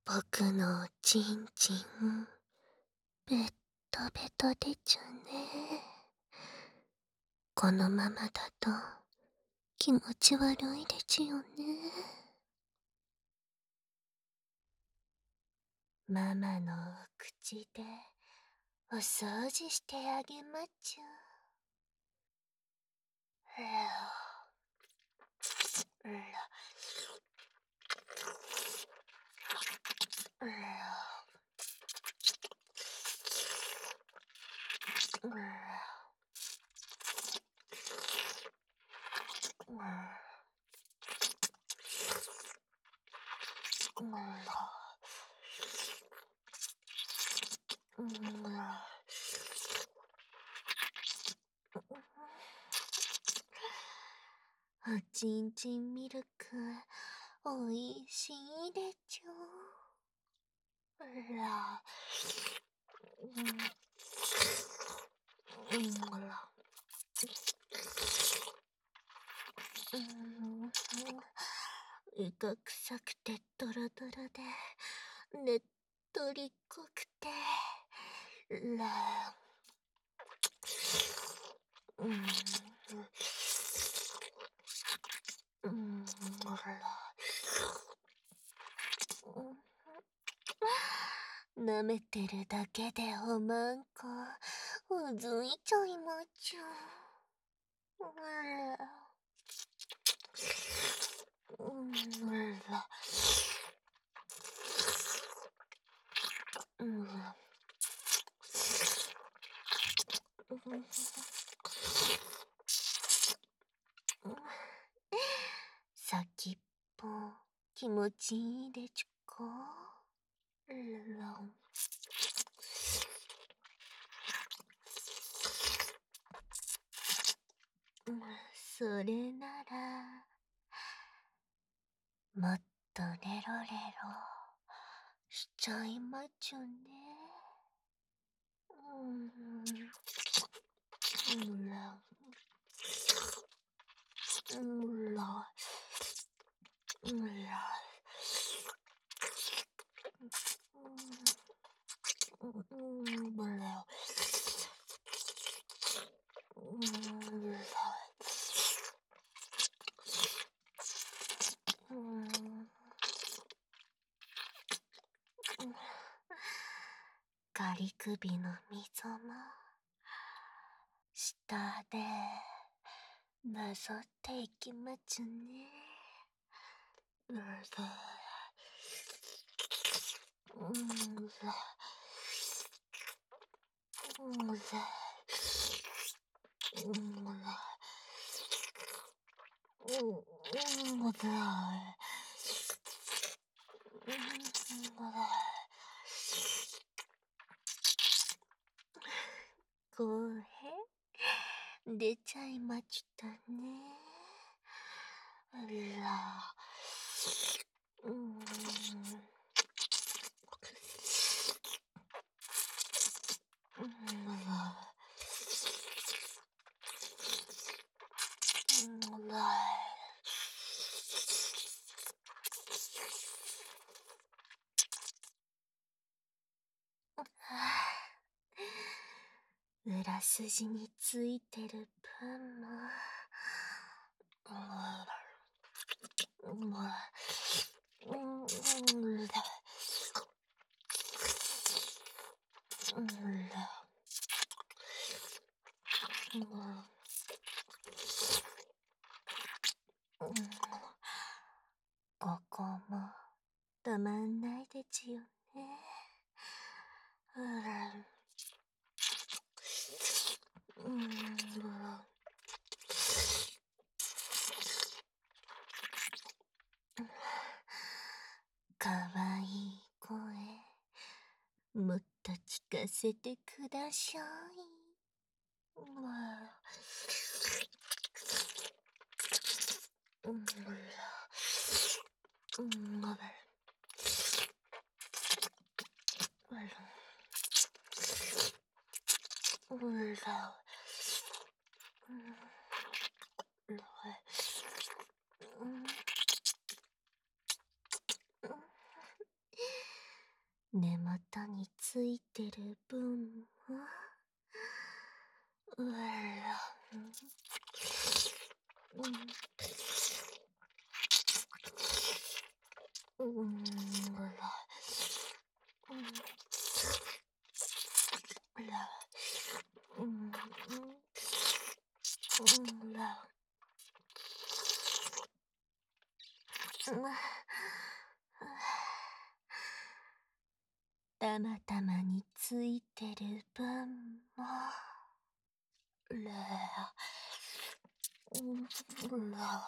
僕のおちんちん、ベッタベタでちゅね。このままだと気持ち悪いでちゅよね。ママのお口でお掃除してあげまちゅ。らおちんちんミルク、おいしいでちゅ。ら、イカ臭くてドロドロで、ねっとり濃くて、ら、ほら。舐めてるだけでおまんこ、うずいちゃいまちゅ。ら。先っぽ、気持ちいいでちゅか。ら。それなら、もっとレロレロしちゃいまちゅね。ら。ら。ガリ首の溝も下でなぞっていきまちゅね。声出ちゃいましたね。ら。裏筋についてるパンも、ここもたまんないでちゅよね。かわいい声、もっと聞かせてください。 ついてる分も、うら、うら、うら、うん、うら、たまたまについてる分も、ら、ら、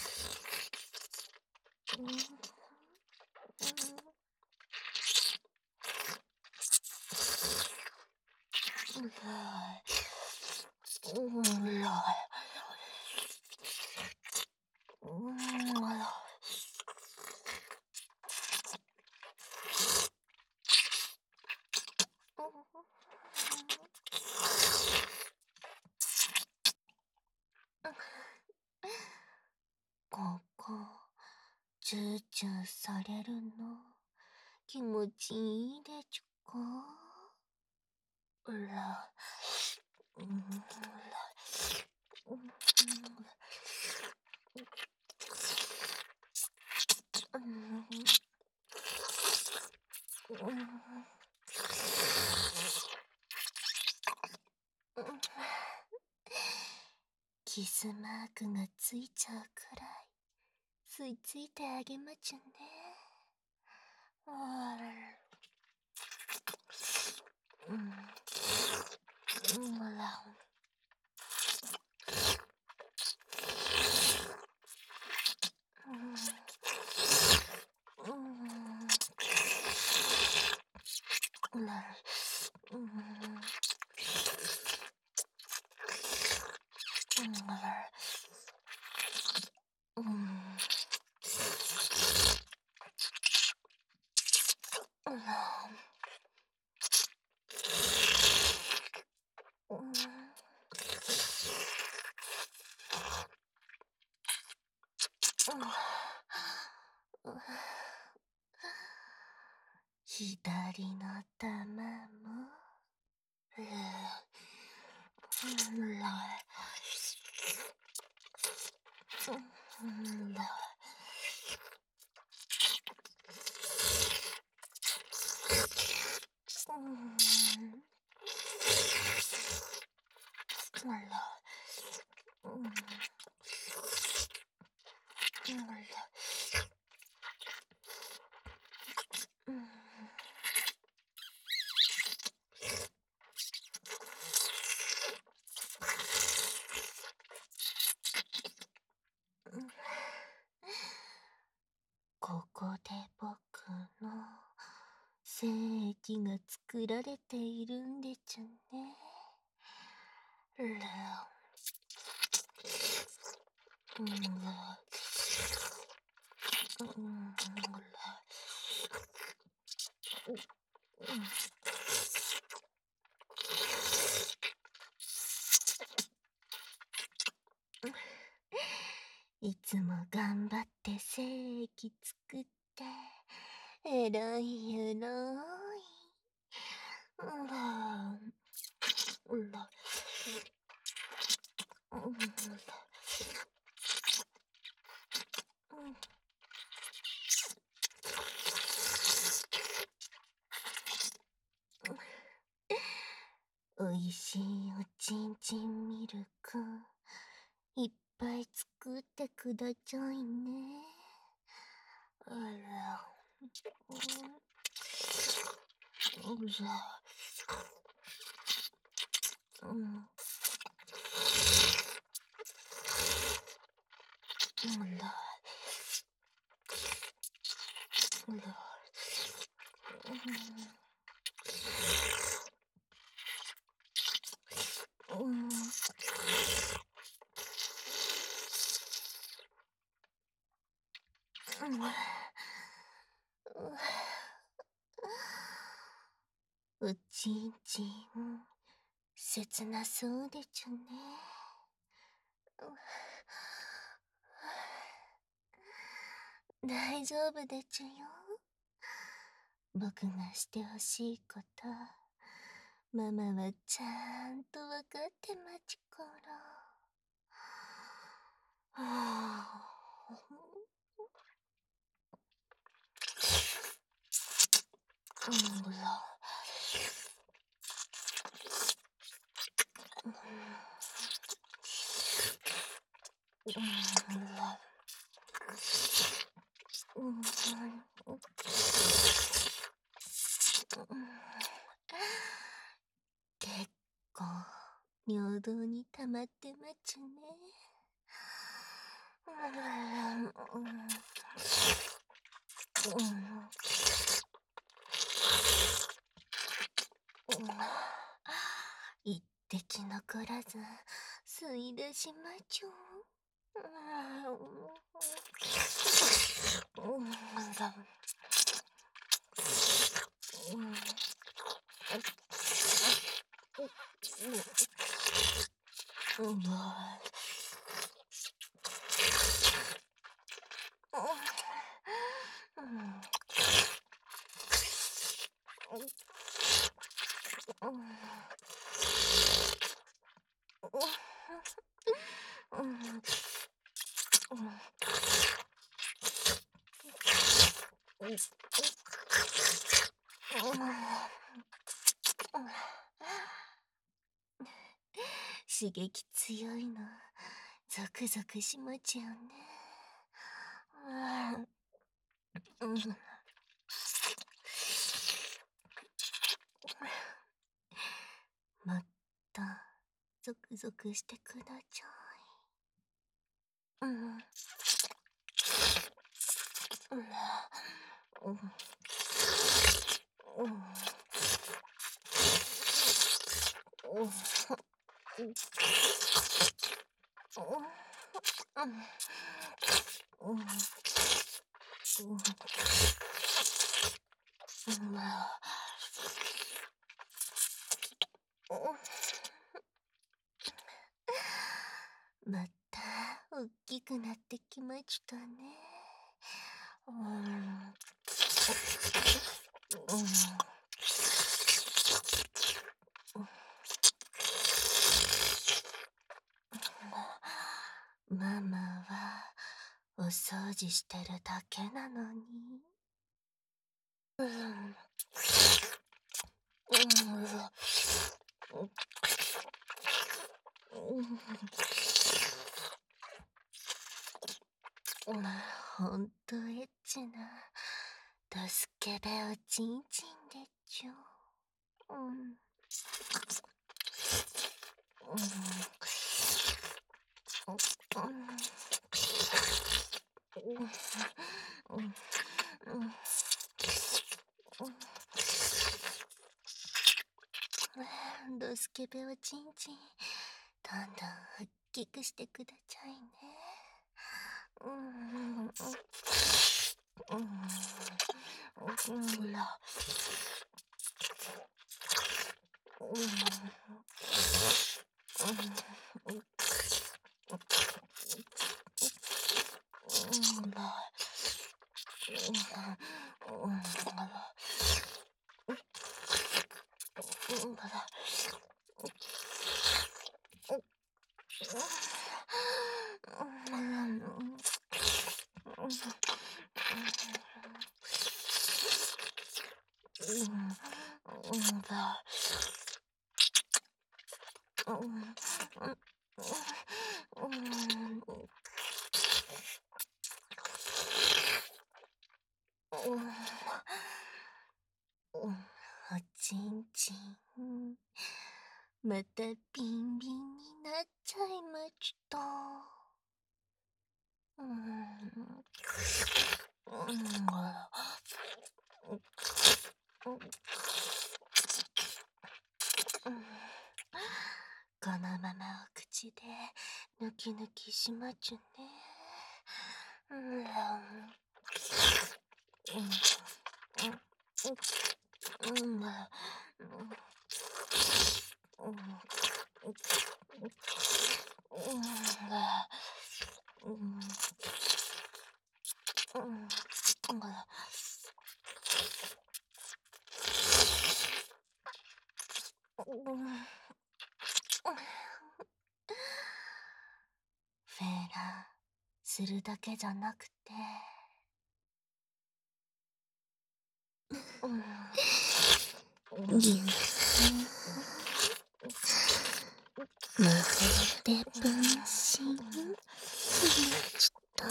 ここ、チューチューされるの、気持ちいいでちゅか？うら、キスマークがついちゃうくらい吸い付いてあげまちゅね。あら、ら、ら、左の玉も、ここで僕の精液が作られているんでちゅね。ら、いつも頑張って精液作って、えらいえらい。ら、ら、おいしいおちんちんミルク、いっぱい作ってくだちゃいね。あら、ら、ら、ら、おちんちん、切なそうでちゅね。大丈夫でちゅよ。 僕がしてほしいこと、ママはちゃんとわかってまちから。はぁ、うんら、うんら、うん結構、尿道に溜まってまちゅね。一滴残らず吸い出しまちゅ。刺激強いの、ゾクゾクしまちゃうね。もっとゾクゾクしてくだちゃい。また大きくなってきましたね。ママはお掃除してるだけなのに。ほんとエッチなドスケベおちんちんでちゅ。ドスケベおちんちん、どんどん大きくしてくだちゃいね。ほら。おちんちん、またビンビンになっちゃいました。このままお口でぬきぬきしまちゅね。 フェーラ、するだけじゃなくて、ぎゅっまるで分身しました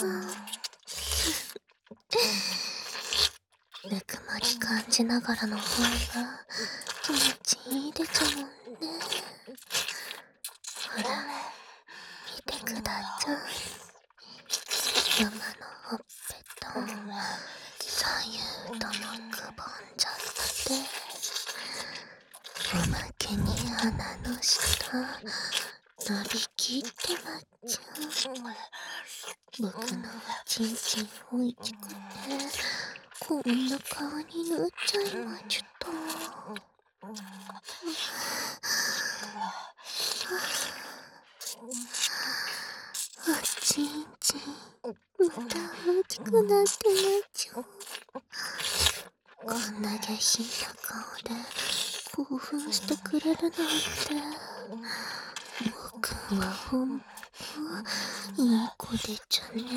ぬくもり感じながらの方が気持ちいいでちゅもんね。ほら見てください。ママのほっぺと左右ともくぼんじゃって、おまけに鼻の下伸びきってまっちゃう。僕のちんちんおいちくてこんな顔になっちゃいまちゅと。おちんちんまた大きくなってなっちゃう。こんな下品な顔で興奮してくれるなんて、僕はほんといい子でちゅね。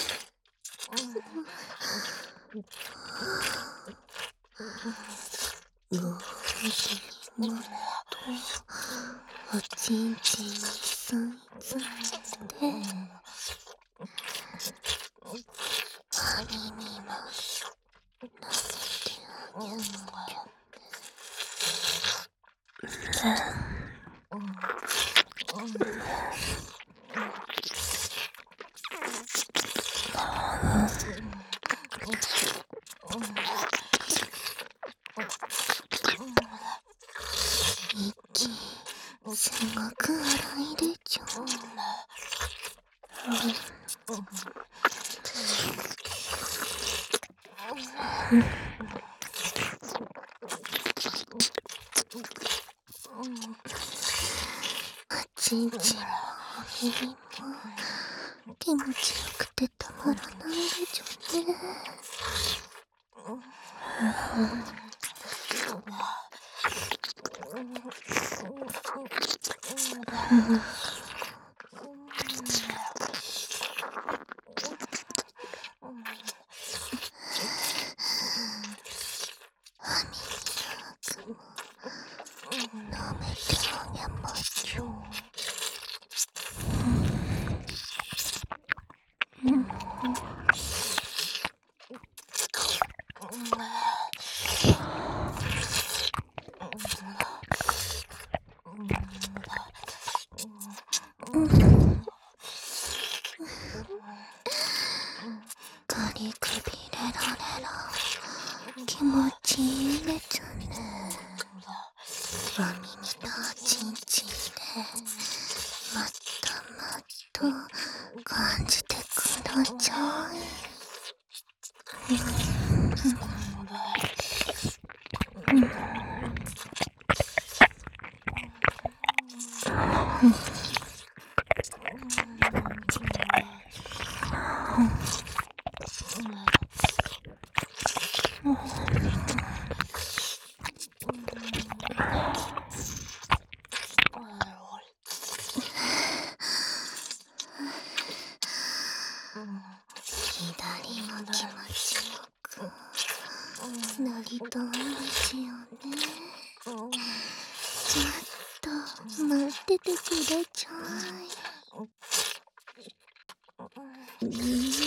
ご褒美にもっとおちんちんに吸い付けて、歯耳もなめてあげなきゃ。息すごく荒いでちょ。おちんちんもお耳も気持ちよくてたまらないでちょね。歯磨きも舐めてあげましょう。ガリくびれられら気持ちいいでちゅね。お耳とおちんちんでもっともっと感じてください。左も気持ちよくなりたいですよね。ちょっと待っててください。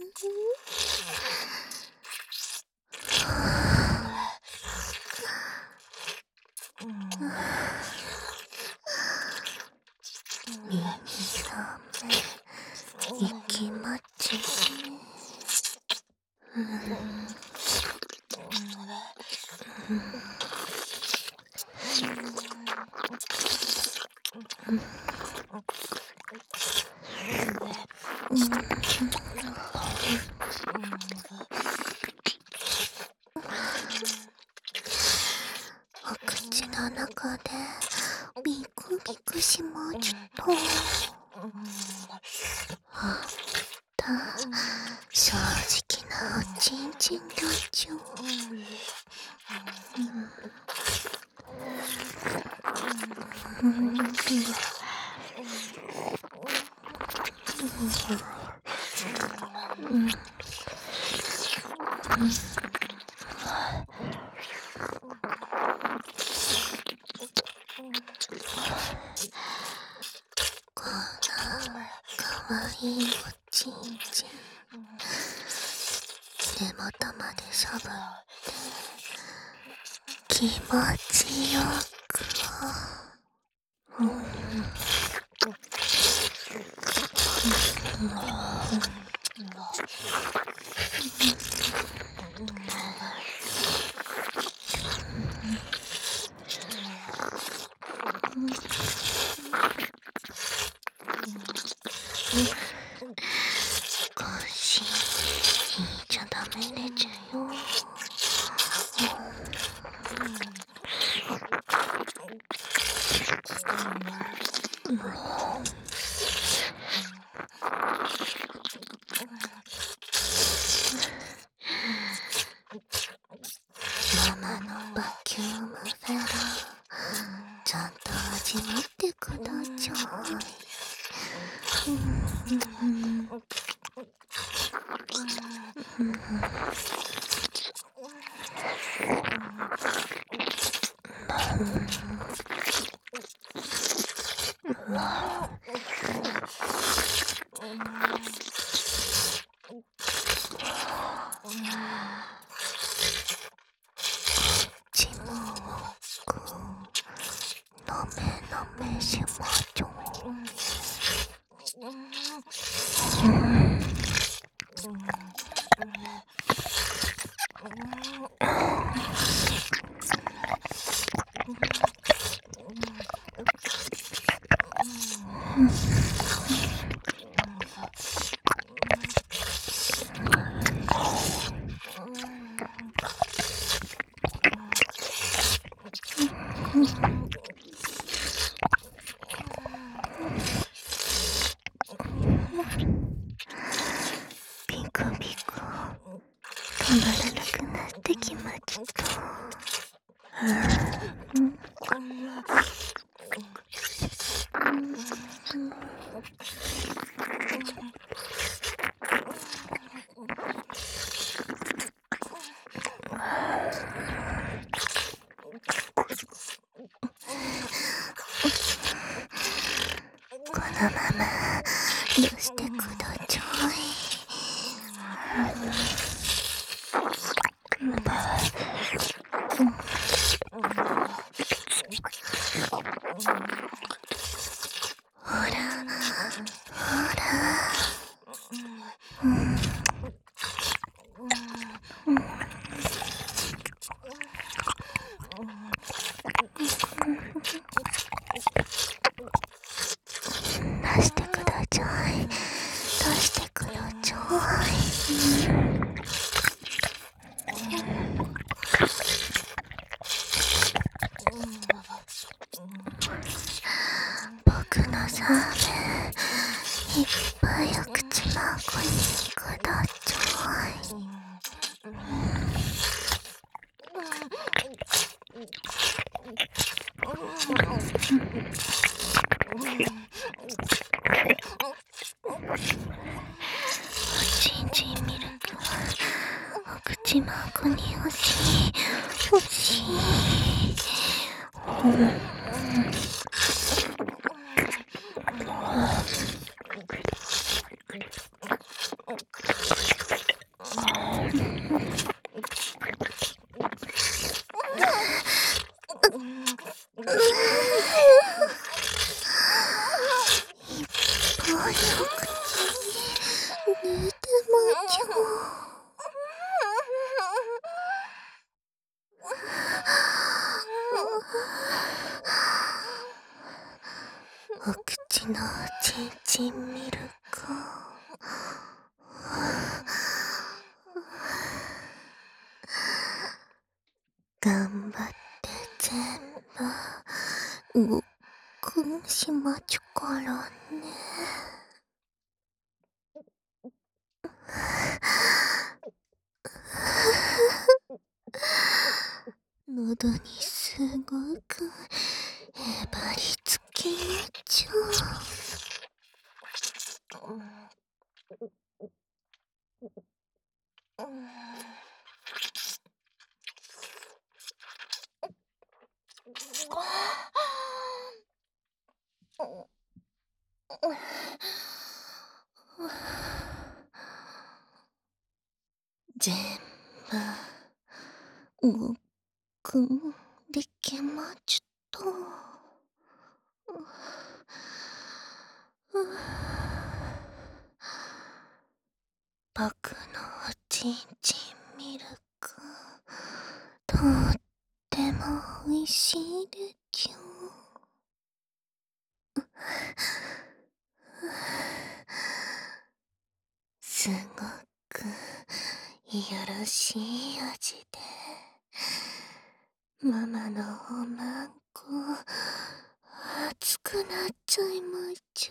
耳の目息待ちね。お口の中でビクビクしまちゅと。ほんと正直なおちんちんだちゅ。 こんなかわいいおちんちん根元までしゃぶって気持ちよく少し引いちゃダメでちゅよ。ママのバキュームフェラーちゃんと味わってくだちゃい。ちもくのめのめしまちょ。ピクピク止まらなくなってきました。このままどうしてくだちゃい。ほらほら出してくだちゃい。出してくだちゃい。僕のサーメンいっぱいお口まこにくだちゃい。おちんちんミルクお口まこに欲しい欲しい。ぽよく寝てまちょ。お口のちんちんミルク頑張って全部ごっくんしまちゅからね。喉にすごくへばりつき気持ちよ。全部動くんできまちゅと。僕のおちんちんミルク、とっても美味しいでちゅ。すごくよろしい味で、ママのおまんこ熱くなっちゃいまちゅ。